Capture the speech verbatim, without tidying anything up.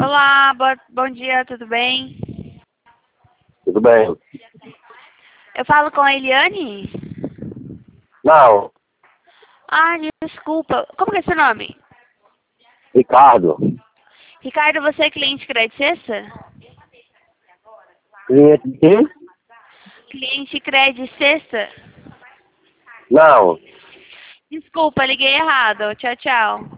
Olá, boa, bom dia, tudo bem? Tudo bem? Eu falo com a Eliane? Não, Ah, desculpa. Como que é seu nome? Ricardo. Ricardo, você é cliente Crédito Sexta? Cliente de quem? Cliente Crédito Sexta? Não. Desculpa, liguei errado. Tchau, tchau.